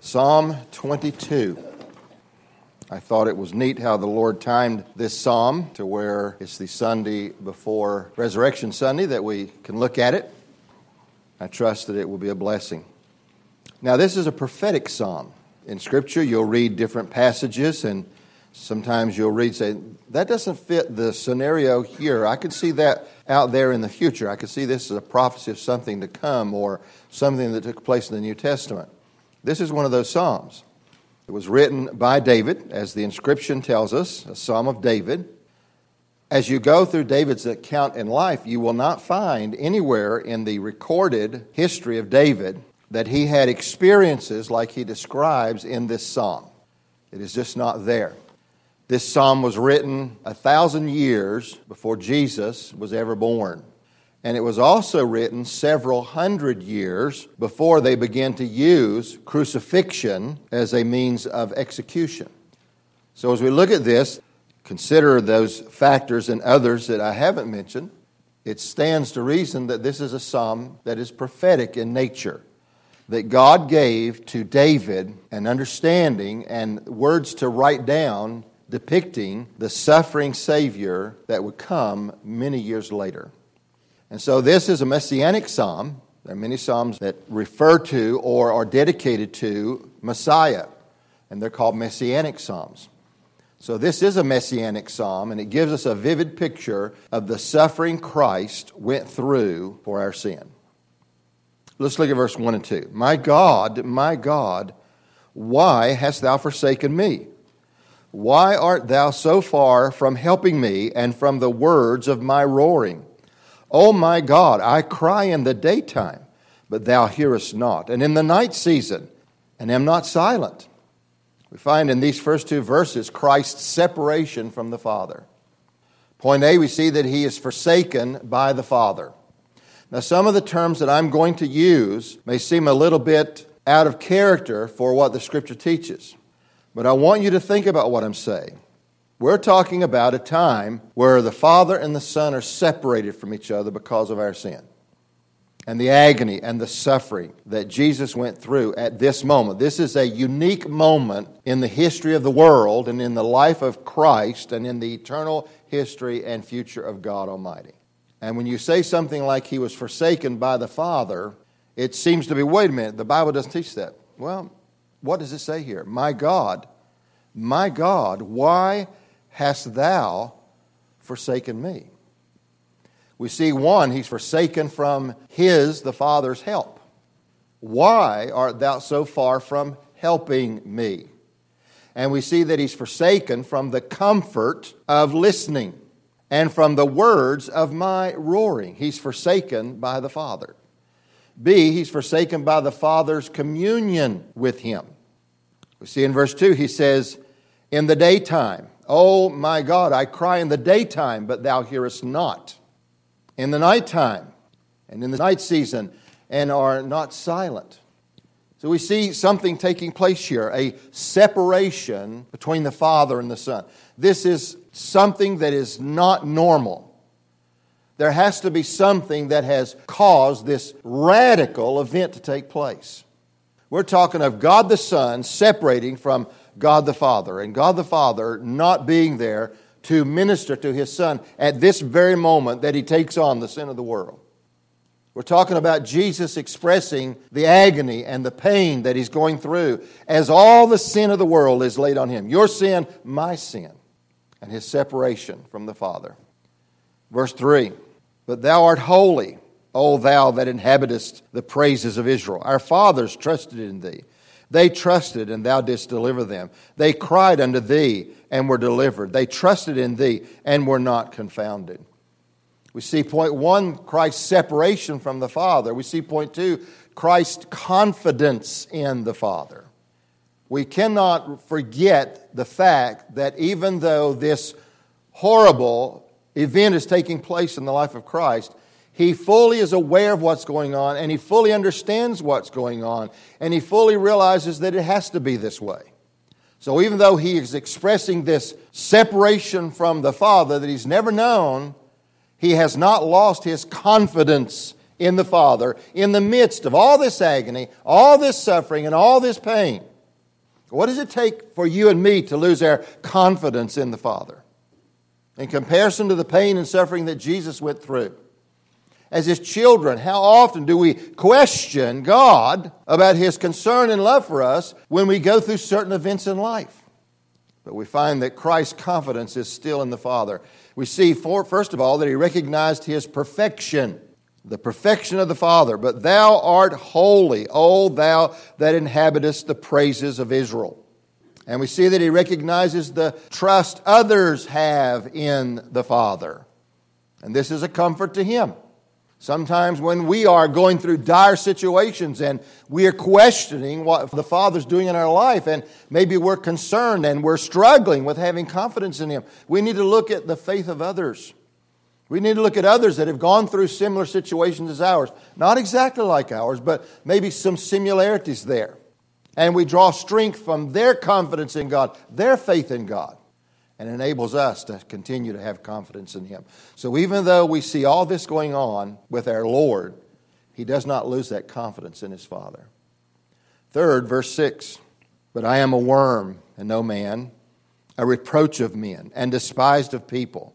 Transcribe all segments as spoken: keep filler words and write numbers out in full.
Psalm twenty-two. I thought it was neat how the Lord timed this psalm to where it's the Sunday before Resurrection Sunday that we can look at it. I trust that it will be a blessing. Now, this is a prophetic psalm. In Scripture, you'll read different passages, and sometimes you'll read, say, that doesn't fit the scenario here. I could see that out there in the future. I could see this as a prophecy of something to come or something that took place in the New Testament. This is one of those psalms. It was written by David, as the inscription tells us, a psalm of David. As you go through David's account in life, you will not find anywhere in the recorded history of David that he had experiences like he describes in this psalm. It is just not there. This psalm was written a thousand years before Jesus was ever born. And it was also written several hundred years before they began to use crucifixion as a means of execution. So as we look at this, consider those factors and others that I haven't mentioned. It stands to reason that this is a psalm that is prophetic in nature, that God gave to David an understanding and words to write down depicting the suffering Savior that would come many years later. And so this is a messianic psalm. There are many psalms that refer to or are dedicated to Messiah, and they're called messianic psalms. So this is a messianic psalm, and it gives us a vivid picture of the suffering Christ went through for our sin. Let's look at verse one and two. My God, my God, why hast thou forsaken me? Why art thou so far from helping me and from the words of my roaring? O my God, I cry in the daytime, but thou hearest not, and in the night season, and am not silent. We find in these first two verses Christ's separation from the Father. Point A, we see that he is forsaken by the Father. Now, some of the terms that I'm going to use may seem a little bit out of character for what the Scripture teaches, but I want you to think about what I'm saying. We're talking about a time where the Father and the Son are separated from each other because of our sin. And the agony and the suffering that Jesus went through at this moment. This is a unique moment in the history of the world and in the life of Christ and in the eternal history and future of God Almighty. And when you say something like he was forsaken by the Father, it seems to be, wait a minute, the Bible doesn't teach that. Well, what does it say here? My God, my God, why hast thou forsaken me? We see, one, he's forsaken from his, the Father's help. Why art thou so far from helping me? And we see that he's forsaken from the comfort of listening and from the words of my roaring. He's forsaken by the Father. B, he's forsaken by the Father's communion with him. We see in verse two, he says, in the daytime, O my God, I cry in the daytime, but thou hearest not. In the nighttime, and in the night season, and are not silent. So we see something taking place here, a separation between the Father and the Son. This is something that is not normal. There has to be something that has caused this radical event to take place. We're talking of God the Son separating from God the Father, and God the Father not being there to minister to His Son at this very moment that He takes on the sin of the world. We're talking about Jesus expressing the agony and the pain that He's going through as all the sin of the world is laid on Him. Your sin, my sin, and His separation from the Father. Verse three, but thou art holy, O thou that inhabitest the praises of Israel. Our fathers trusted in Thee. They trusted, and Thou didst deliver them. They cried unto Thee, and were delivered. They trusted in Thee, and were not confounded. We see point one, Christ's separation from the Father. We see point two, Christ's confidence in the Father. We cannot forget the fact that even though this horrible event is taking place in the life of Christ, He fully is aware of what's going on, and He fully understands what's going on, and He fully realizes that it has to be this way. So even though He is expressing this separation from the Father that He's never known, He has not lost His confidence in the Father in the midst of all this agony, all this suffering, and all this pain. What does it take for you and me to lose our confidence in the Father? In comparison to the pain and suffering that Jesus went through. As His children, how often do we question God about His concern and love for us when we go through certain events in life? But we find that Christ's confidence is still in the Father. We see, for, first of all, that He recognized His perfection, the perfection of the Father. But thou art holy, O thou that inhabitest the praises of Israel. And we see that He recognizes the trust others have in the Father. And this is a comfort to Him. Sometimes when we are going through dire situations and we are questioning what the Father's doing in our life, and maybe we're concerned and we're struggling with having confidence in Him, we need to look at the faith of others. We need to look at others that have gone through similar situations as ours. Not exactly like ours, but maybe some similarities there. And we draw strength from their confidence in God, their faith in God, and enables us to continue to have confidence in Him. So even though we see all this going on with our Lord, He does not lose that confidence in His Father. Third, verse six, but I am a worm and no man, a reproach of men and despised of people.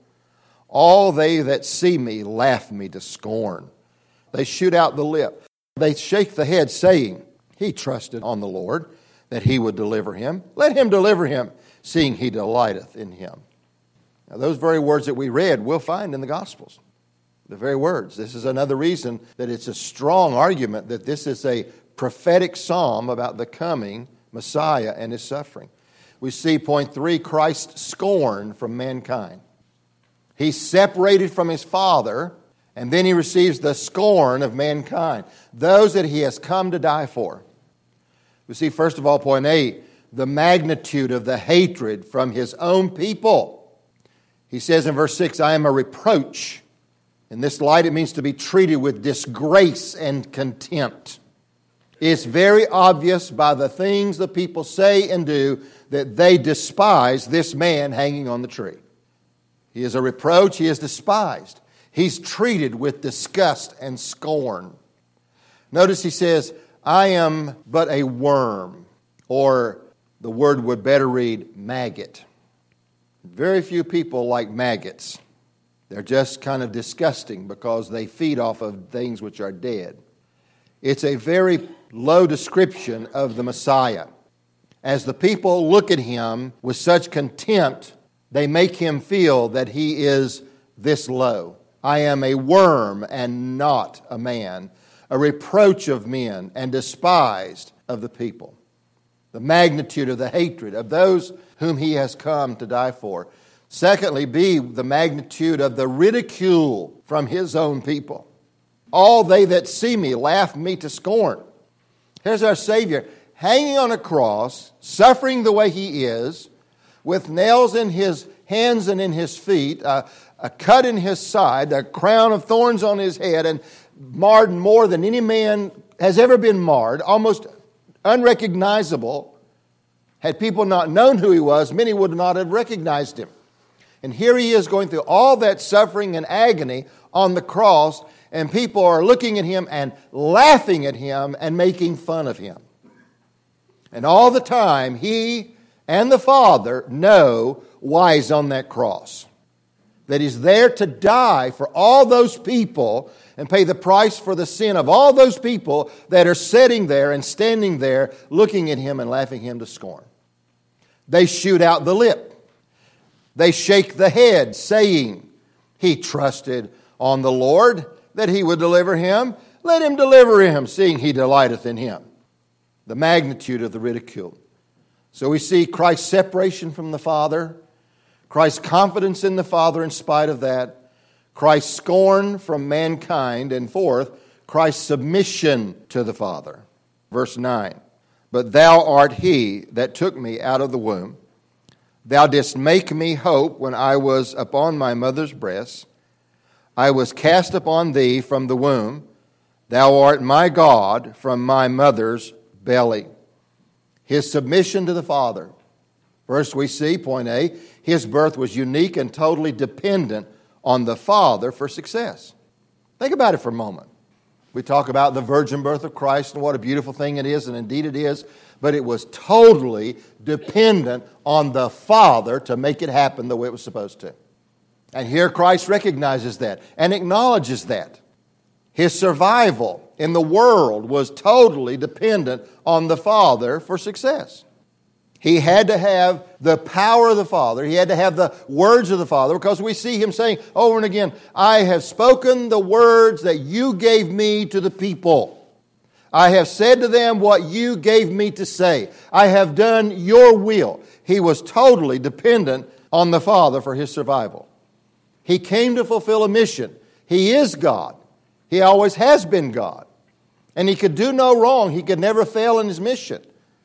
All they that see me laugh me to scorn. They shoot out the lip. They shake the head, saying, He trusted on the Lord, that He would deliver him. Let Him deliver him, seeing He delighteth in him. Now, those very words that we read, we'll find in the Gospels. The very words. This is another reason that it's a strong argument that this is a prophetic psalm about the coming Messiah and His suffering. We see, point three, Christ's scorn from mankind. He's separated from His Father, and then He receives the scorn of mankind, those that He has come to die for. We see, first of all, point eight, the magnitude of the hatred from His own people. He says in verse six, I am a reproach. In this light, it means to be treated with disgrace and contempt. It's very obvious by the things the people say and do that they despise this man hanging on the tree. He is a reproach. He is despised. He's treated with disgust and scorn. Notice he says, I am but a worm, or the word would better read maggot. Very few people like maggots. They're just kind of disgusting because they feed off of things which are dead. It's a very low description of the Messiah. As the people look at Him with such contempt, they make Him feel that He is this low. I am a worm and not a man, a reproach of men and despised of the people. The magnitude of the hatred of those whom He has come to die for. Secondly, B, the magnitude of the ridicule from His own people. All they that see me laugh me to scorn. Here's our Savior hanging on a cross, suffering the way He is, with nails in His hands and in His feet, a, a cut in His side, a crown of thorns on His head, and marred more than any man has ever been marred, almost unrecognizable. Had people not known who He was, many would not have recognized Him. And here He is going through all that suffering and agony on the cross, and people are looking at Him and laughing at Him and making fun of Him. And all the time, He and the Father know why He's on that cross. That He's there to die for all those people and pay the price for the sin of all those people that are sitting there and standing there looking at Him and laughing Him to scorn. They shoot out the lip. They shake the head, saying, He trusted on the Lord that He would deliver him. Let Him deliver him, seeing He delighteth in him. The magnitude of the ridicule. So we see Christ's separation from the Father, Christ's confidence in the Father in spite of that, Christ's scorn from mankind, and fourth, Christ's submission to the Father. Verse nine, but Thou art He that took me out of the womb. Thou didst make me hope when I was upon my mother's breast. I was cast upon Thee from the womb. Thou art my God from my mother's belly. His submission to the Father. First we see, point A, His birth was unique and totally dependent on the Father for success. Think about it for a moment. We talk about the virgin birth of Christ and what a beautiful thing it is, and indeed it is, but it was totally dependent on the Father to make it happen the way it was supposed to. And here Christ recognizes that and acknowledges that. His survival in the world was totally dependent on the Father for success. He had to have the power of the Father. He had to have the words of the Father, because we see him saying over and again, I have spoken the words that you gave me to the people. I have said to them what you gave me to say. I have done your will. He was totally dependent on the Father for his survival. He came to fulfill a mission. He is God. He always has been God. And he could do no wrong. He could never fail in his mission.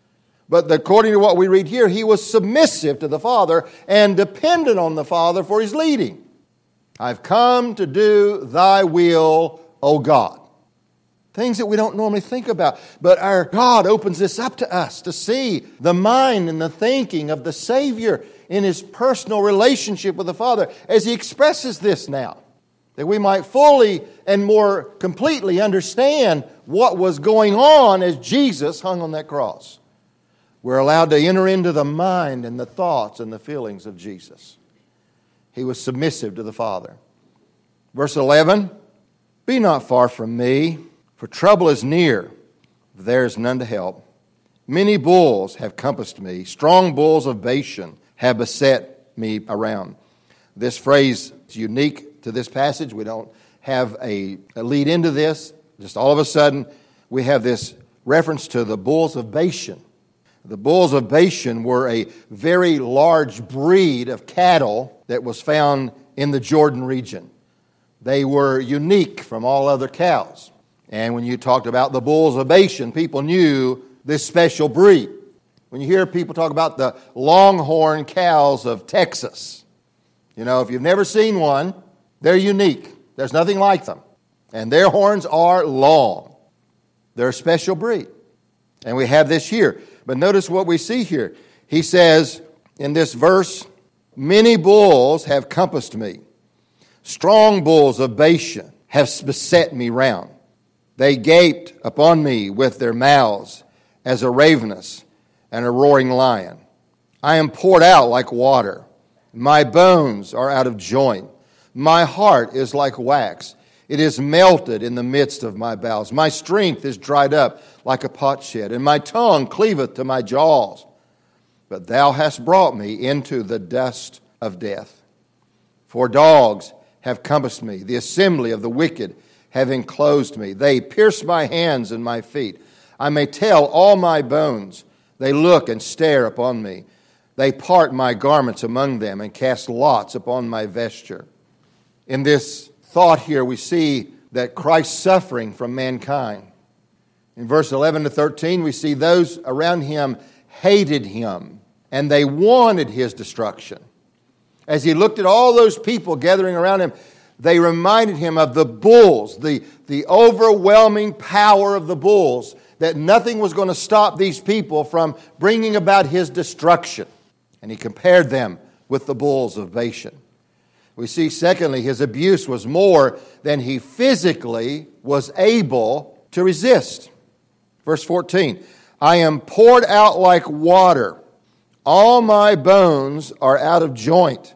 But according to what we read here, he was submissive to the Father and dependent on the Father for his leading. I've come to do thy will, O God. Things that we don't normally think about. But our God opens this up to us to see the mind and the thinking of the Savior in his personal relationship with the Father as he expresses this now. That we might fully and more completely understand what was going on as Jesus hung on that cross. We're allowed to enter into the mind and the thoughts and the feelings of Jesus. He was submissive to the Father. Verse eleven, be not far from me, for trouble is near, there is none to help. Many bulls have compassed me, strong bulls of Bashan have beset me around. This phrase is unique to this passage. We don't have a, a lead into this. Just all of a sudden, we have this reference to the bulls of Bashan. The bulls of Bashan were a very large breed of cattle that was found in the Jordan region. They were unique from all other cows. And when you talked about the bulls of Bashan, people knew this special breed. When you hear people talk about the longhorn cows of Texas, you know, if you've never seen one, they're unique. There's nothing like them. And their horns are long. They're a special breed. And we have this here. But notice what we see here. He says in this verse, many bulls have compassed me. Strong bulls of Bashan have beset me round. They gaped upon me with their mouths as a ravenous and a roaring lion. I am poured out like water. My bones are out of joint. My heart is like wax. It is melted in the midst of my bowels. My strength is dried up like a potsherd, and my tongue cleaveth to my jaws. But thou hast brought me into the dust of death. For dogs have compassed me. The assembly of the wicked have enclosed me. They pierce my hands and my feet. I may tell all my bones. They look and stare upon me. They part my garments among them and cast lots upon my vesture. In this thought here, we see that Christ's suffering from mankind. In verse eleven to thirteen, we see those around him hated him, and they wanted his destruction. As he looked at all those people gathering around him, they reminded him of the bulls, the, the overwhelming power of the bulls, that nothing was going to stop these people from bringing about his destruction. And he compared them with the bulls of Bashan. We see, secondly, his abuse was more than he physically was able to resist. Verse fourteen, I am poured out like water. All my bones are out of joint.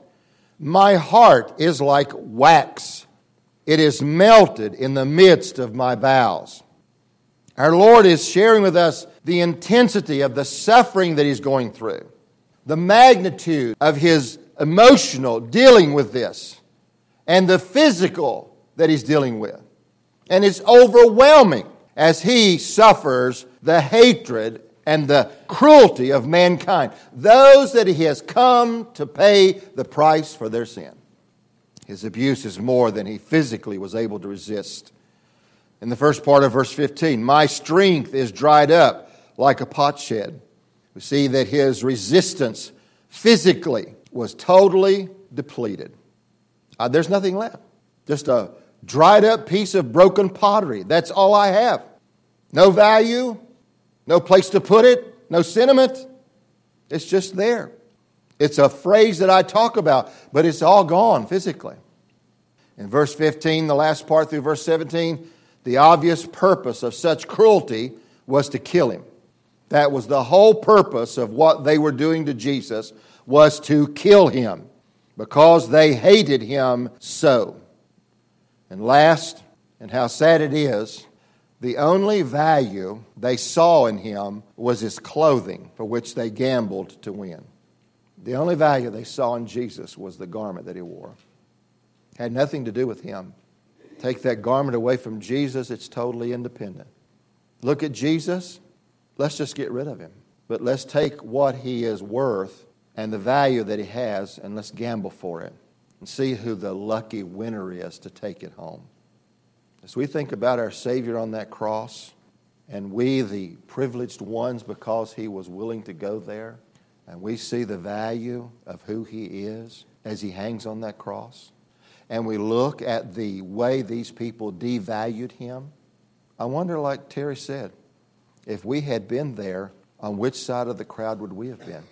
My heart is like wax. It is melted in the midst of my bowels. Our Lord is sharing with us the intensity of the suffering that he's going through, the magnitude of his emotional dealing with this, and the physical that he's dealing with. And it's overwhelming as he suffers the hatred and the cruelty of mankind, those that he has come to pay the price for their sin. His abuse is more than he physically was able to resist. In the first part of verse fifteen, my strength is dried up like a potsherd. We see that his resistance physically was totally depleted. Uh, there's nothing left. Just a dried up piece of broken pottery. That's all I have. No value, no place to put it, no sentiment. It's just there. It's a phrase that I talk about, but it's all gone physically. In verse fifteen, the last part through verse seventeen, The obvious purpose of such cruelty was to kill him. That was the whole purpose of what they were doing to Jesus, was to kill him, because they hated him so. And last, and how sad it is, the only value they saw in him was his clothing, for which they gambled to win. The only value they saw in Jesus was the garment that he wore. It had nothing to do with him. Take that garment away from Jesus, it's totally independent. Look at Jesus, let's just get rid of him. But let's take what he is worth and the value that he has, and let's gamble for it and see who the lucky winner is to take it home. As we think about our Savior on that cross, and we the privileged ones because he was willing to go there, and we see the value of who he is as he hangs on that cross, and we look at the way these people devalued him, I wonder, like Terry said, if we had been there, on which side of the crowd would we have been?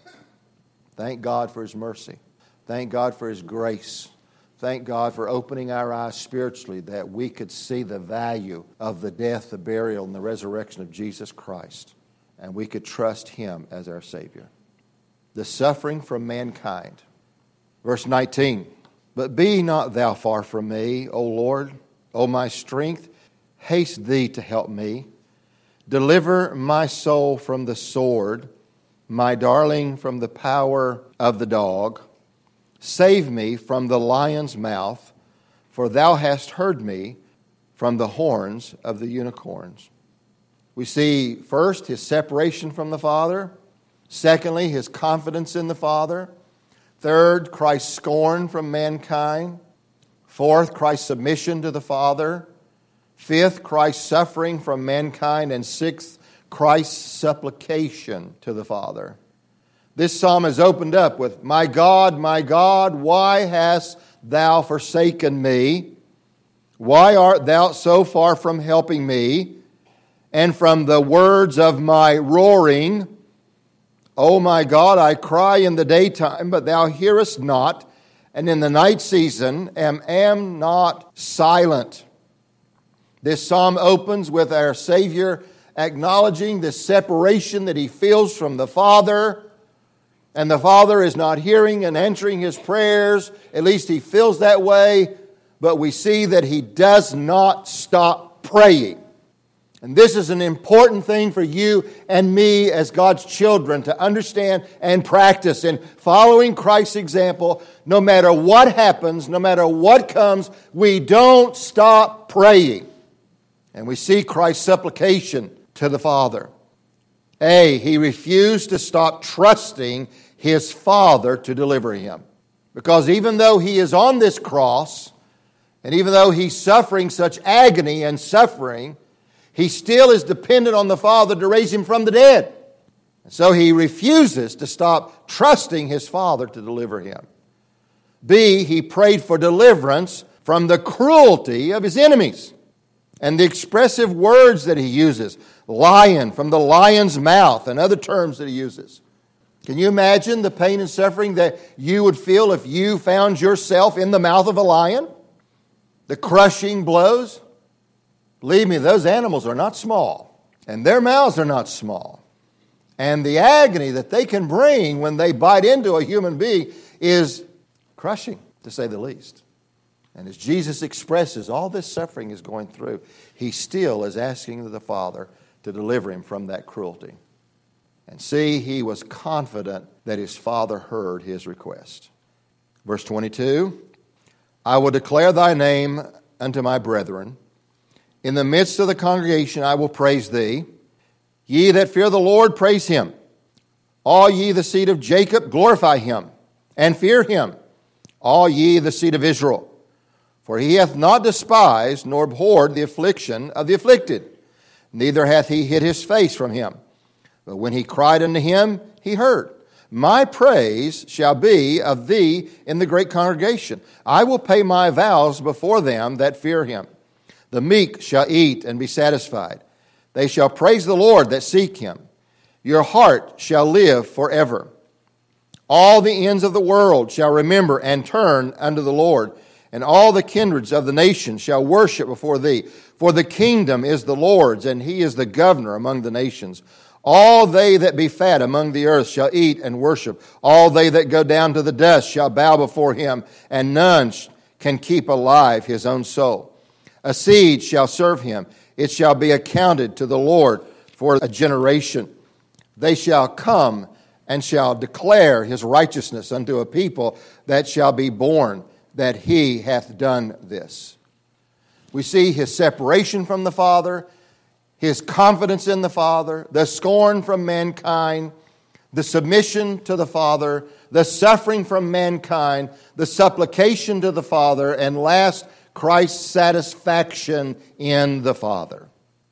Thank God for his mercy. Thank God for his grace. Thank God for opening our eyes spiritually that we could see the value of the death, the burial, and the resurrection of Jesus Christ. And we could trust him as our Savior. The suffering from mankind. Verse nineteen. But be not thou far from me, O Lord, O my strength. Haste thee to help me. Deliver my soul from the sword, my darling from the power of the dog. Save me from the lion's mouth, for thou hast heard me from the horns of the unicorns. We see first his separation from the Father. Secondly, his confidence in the Father. Third, Christ's scorn from mankind. Fourth, Christ's submission to the Father. Fifth, Christ's suffering from mankind. And sixth, Christ's supplication to the Father. This psalm is opened up with, My God, my God, why hast thou forsaken me? Why art thou so far from helping me? And from the words of my roaring, O my God, I cry in the daytime, but thou hearest not, and in the night season am, am not silent. This psalm opens with our Savior acknowledging the separation that he feels from the Father, and the Father is not hearing and answering his prayers. At least he feels that way, but we see that he does not stop praying. And this is an important thing for you and me as God's children to understand and practice in following Christ's example. No matter what happens, no matter what comes, we don't stop praying. And we see Christ's supplication to the Father. A, he refused to stop trusting his Father to deliver him. Because even though he is on this cross, and even though he's suffering such agony and suffering, he still is dependent on the Father to raise him from the dead. And so he refuses to stop trusting his Father to deliver him. B, he prayed for deliverance from the cruelty of his enemies. And the expressive words that he uses, lion, from the lion's mouth, and other terms that he uses. Can you imagine the pain and suffering that you would feel if you found yourself in the mouth of a lion? The crushing blows? Believe me, those animals are not small, and their mouths are not small. And the agony that they can bring when they bite into a human being is crushing, to say the least. And as Jesus expresses all this suffering is going through, he still is asking the Father to deliver him from that cruelty. And see, he was confident that his Father heard his request. Verse twenty-two, I will declare thy name unto my brethren. In the midst of the congregation I will praise thee. Ye that fear the Lord, praise him. All ye the seed of Jacob, glorify him, and fear him. All ye the seed of Israel. For he hath not despised nor abhorred the affliction of the afflicted, neither hath he hid his face from him. But when he cried unto him, he heard. My praise shall be of thee in the great congregation. I will pay my vows before them that fear him. The meek shall eat and be satisfied. They shall praise the Lord that seek him. Your heart shall live forever. All the ends of the world shall remember and turn unto the Lord, and all the kindreds of the nations shall worship before thee. For the kingdom is the Lord's, and he is the governor among the nations. All they that be fat among the earth shall eat and worship. All they that go down to the dust shall bow before him, and none can keep alive his own soul. A seed shall serve him. It shall be accounted to the Lord for a generation. They shall come and shall declare his righteousness unto a people that shall be born, that he hath done this. We see his separation from the Father, his confidence in the Father, the scorn from mankind, the submission to the Father, the suffering from mankind, the supplication to the Father, and last, Christ's satisfaction in the Father.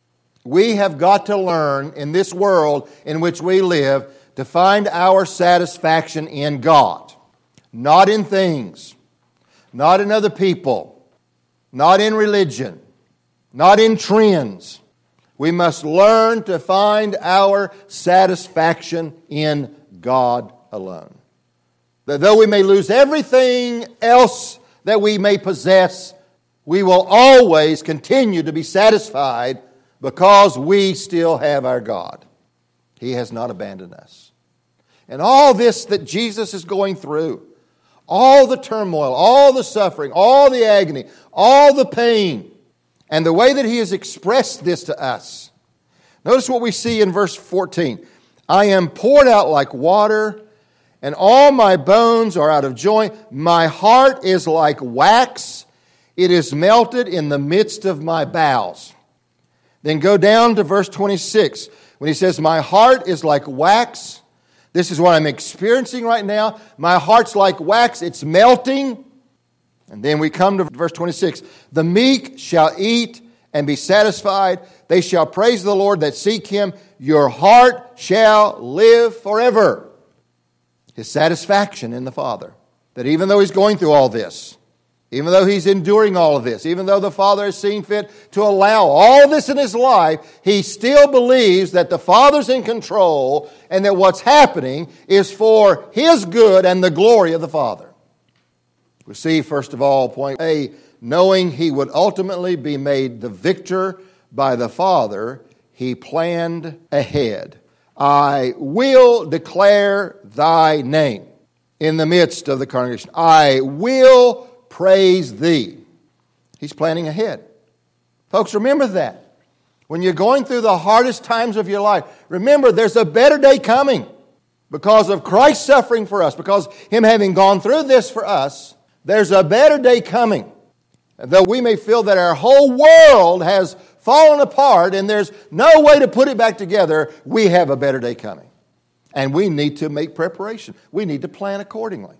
We have got to learn in this world in which we live to find our satisfaction in God, not in things, not in other people, not in religion, not in trends. We must learn to find our satisfaction in God alone. That though we may lose everything else that we may possess, we will always continue to be satisfied because we still have our God. He has not abandoned us. And all this that Jesus is going through, all the turmoil, all the suffering, all the agony, all the pain, and the way that he has expressed this to us. Notice what we see in verse fourteen. I am poured out like water, and all my bones are out of joint. My heart is like wax. It is melted in the midst of my bowels. Then go down to verse twenty-six. When he says, my heart is like wax. This is what I'm experiencing right now. My heart's like wax. It's melting. And then we come to verse twenty-six. The meek shall eat and be satisfied. They shall praise the Lord that seek him. Your heart shall live forever. His satisfaction in the Father. That even though he's going through all this, even though he's enduring all of this, even though the Father has seen fit to allow all this in his life, he still believes that the Father's in control and that what's happening is for his good and the glory of the Father. We see, first of all, point A, knowing he would ultimately be made the victor by the Father, he planned ahead. I will declare thy name in the midst of the congregation. I will praise thee. He's planning ahead. Folks, remember that. When you're going through the hardest times of your life, remember there's a better day coming because of Christ's suffering for us, because him having gone through this for us. There's a better day coming. And though we may feel that our whole world has fallen apart and there's no way to put it back together, we have a better day coming. And we need to make preparation. We need to plan accordingly.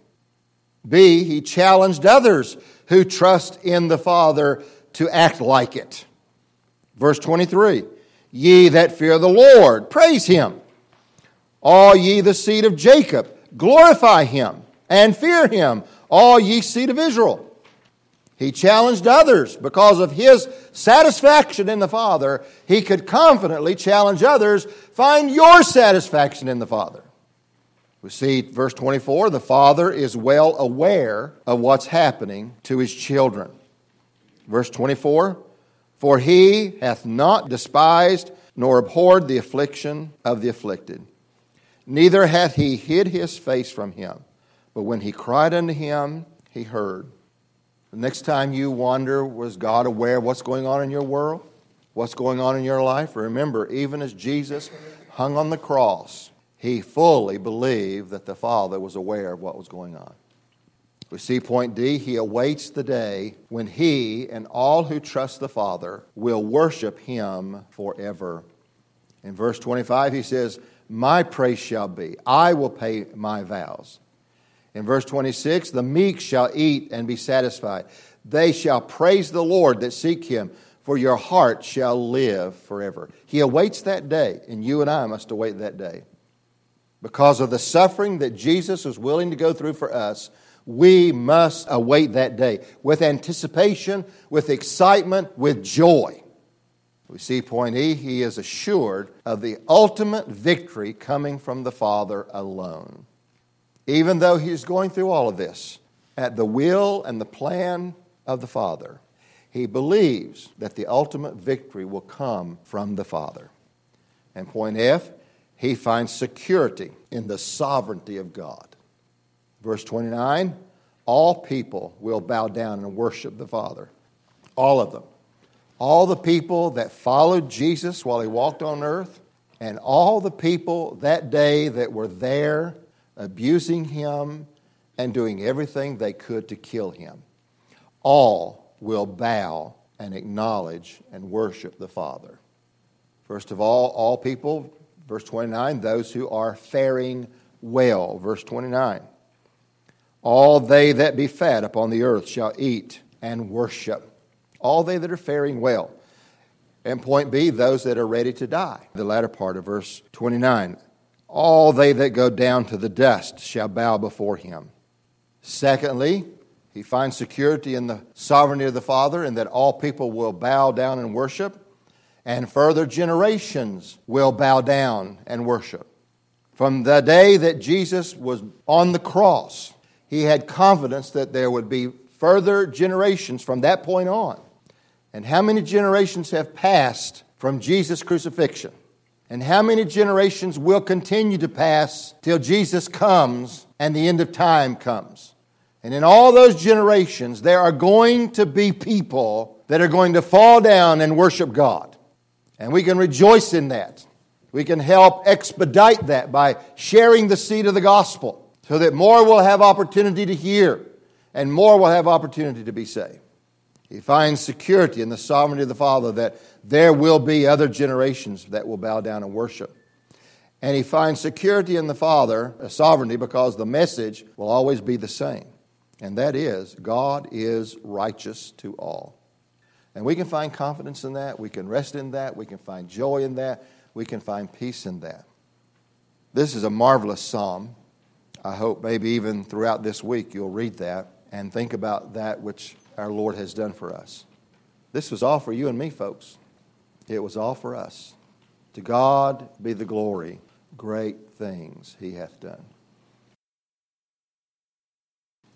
B, he challenged others who trust in the Father to act like it. Verse twenty-three, ye that fear the Lord, praise him. All ye the seed of Jacob, glorify him and fear him, all ye seed of Israel. He challenged others because of his satisfaction in the Father. He could confidently challenge others, find your satisfaction in the Father. We see verse twenty-four, the Father is well aware of what's happening to his children. Verse twenty-four, for he hath not despised nor abhorred the affliction of the afflicted. Neither hath he hid his face from him. But when he cried unto him, he heard. The next time you wonder, was God aware of what's going on in your world? What's going on in your life? Remember, even as Jesus hung on the cross, he fully believed that the Father was aware of what was going on. We see point D, he awaits the day when he and all who trust the Father will worship him forever. In verse twenty-five, he says, my praise shall be, I will pay my vows. In verse twenty-six, the meek shall eat and be satisfied. They shall praise the Lord that seek him, for your heart shall live forever. He awaits that day, and you and I must await that day. Because of the suffering that Jesus was willing to go through for us, we must await that day with anticipation, with excitement, with joy. We see point E, he is assured of the ultimate victory coming from the Father alone. Even though he's going through all of this, at the will and the plan of the Father. He believes that the ultimate victory will come from the Father. And point F, he finds security in the sovereignty of God. Verse twenty-nine, all people will bow down and worship the Father. All of them. All the people that followed Jesus while he walked on earth, and all the people that day that were there abusing him and doing everything they could to kill him. All will bow and acknowledge and worship the Father. First of all, all people, verse twenty-nine, those who are faring well. Verse twenty-nine, all they that be fat upon the earth shall eat and worship. All they that are faring well. And point B, those that are ready to die. The latter part of verse twenty-nine, all they that go down to the dust shall bow before him. Secondly, he finds security in the sovereignty of the Father and that all people will bow down and worship. And further generations will bow down and worship. From the day that Jesus was on the cross, he had confidence that there would be further generations from that point on. And how many generations have passed from Jesus' crucifixion? And how many generations will continue to pass till Jesus comes and the end of time comes? And in all those generations, there are going to be people that are going to fall down and worship God. And we can rejoice in that. We can help expedite that by sharing the seed of the gospel so that more will have opportunity to hear and more will have opportunity to be saved. He finds security in the sovereignty of the Father that there will be other generations that will bow down and worship. And he finds security in the Father, a sovereignty, because the message will always be the same. And that is, God is righteous to all. And we can find confidence in that. We can rest in that. We can find joy in that. We can find peace in that. This is a marvelous psalm. I hope maybe even throughout this week you'll read that and think about that which our Lord has done for us. This was all for you and me, folks. It was all for us. To God be the glory. Great things he hath done.